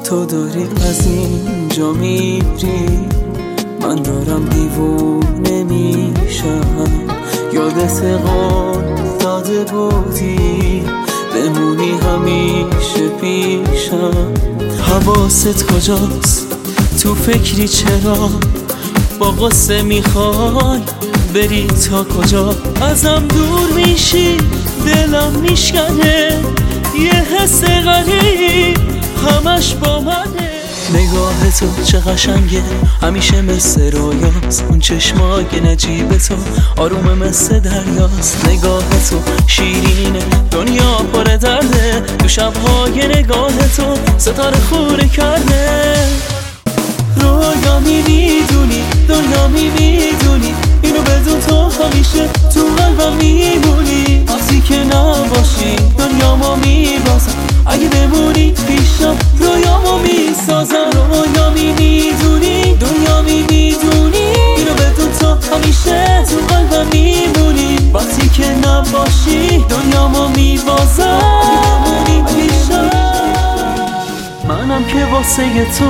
تو داری از اینجا میری، من دارم دیوونه میشم. یادت قول داده بودی بمونی همیشه پیشم. حواست کجاست؟ تو فکری چرا؟ با قصه میخوای بری تا کجا؟ ازم دور میشی دلم میشکنه، یه حس غریب همش با منه. نگاه تو چه قشنگه، همیشه مثل رویاست. اون چشمای نجیب تو آرومه مثل دریاست. نگاه تو شیرینه، دنیا پر درده. تو شبهای نگاه تو ستاره خوره کرده. رویا میدونی، دنیا میدونی، اینو بدون تو همیشه تو قلبم میمونی. وقتی که نباشی دنیامو میبازم، اگه بمونی پیشم رویامو میسازم. رویا میدونی، دنیا میدونی، اینو بدون تو همیشه تو قلبم میمونی. وقتی که نباشی دنیامو میبازم، بمونی پیشم. منم که واسه تو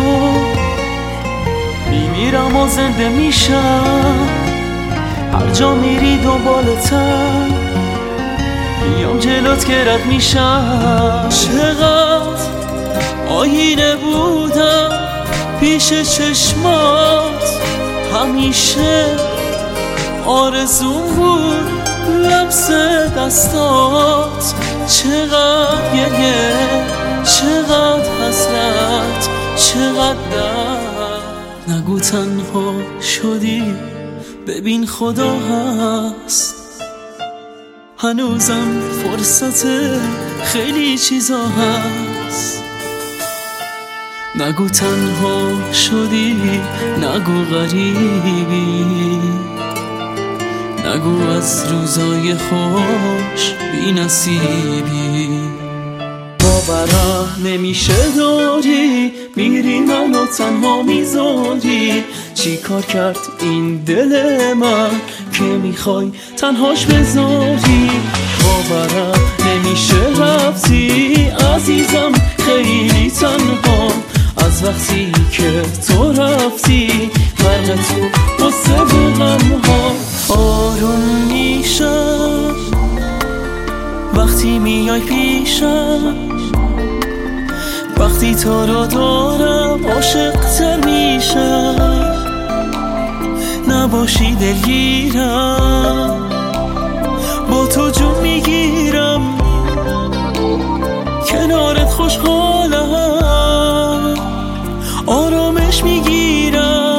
میمیرم و زنده میشم. هر جا میری دنبالتم، میام جلوت که رد میشم. چقدر آینه بودم پیش چشمات، همیشه آرزوم بود لمس دستات. چقدر گریه، چقدر حسرت، چقدر درد. نگو تنها شدی، ببین خدا هست. هنوزم فرصت خیلی چیزا هست. نگو تنها شدی، نگو غریبی، نگو از روزای خوش بی نصیبی. باورم نمیشه داری میری منو تنها میذاری. چی کار کرد این دل من که میخوای تنهاش بذاری؟ باورم نمیشه رفتی عزیزم خیلی تنها. از وقتی که تو رفتی غرق تو قصه و غمها. آروم میشم وقتی میای پیشم، وقتی تو رو دارم عاشق‌تر میشم. نباشی دلگیرم، با تو جون میگیرم. کنارت خوشحالم، آرامش میگیرم.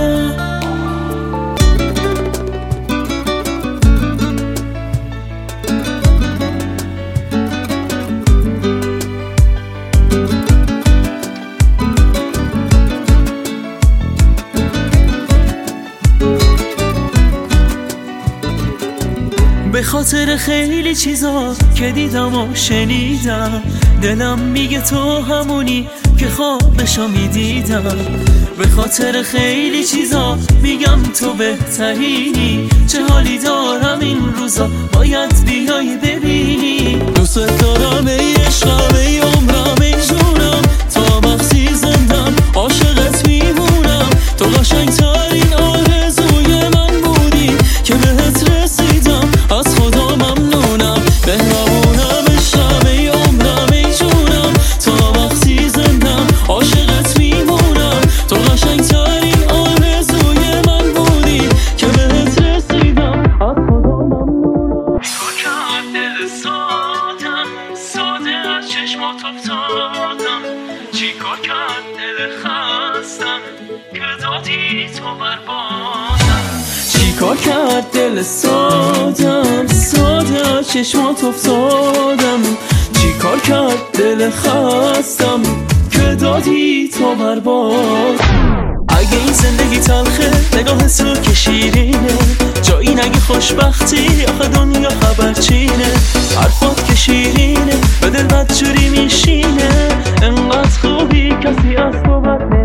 به خاطر خیلی چیزا که دیدم و شنیدم، دلم میگه تو همونی که خوابشو میدیدم. به خاطر خیلی چیزا میگم تو بهترینی. چه حالی دارم این روزا، باید بیای ببینی. دوست دارم ای عشقم، ای عمرم، ای جونم. تا وقتی زندم عاشقت میمونم. تو قشنگترین آرزوی من بودی که بهت رسیدم. از خدا ممنونم، مهربونم، عشقم، ای عمرم، ای جونم. تا وقتی زندم عاشقت میمونم. تو قشنگترین آرزوی من بودی که بهت رسیدم. از خدا ممنونم. تو که از دل سادم، ساده از چشمات افتادم. چیکار کرد دل خستم که دادی تو بربادم. چیکار کرد دل سادم، ساده از چشمات افتادم. چیکار کرد دل خستم که دادی تو برباد. اگه این زندگی تلخه نگاه تو که شیرینه، جایی نگی خوشبختی آخه دنیا خبرچینه. حرفات که شیرینه به دل بدجوری میشینه. انقدر خوبی کسی از تو بد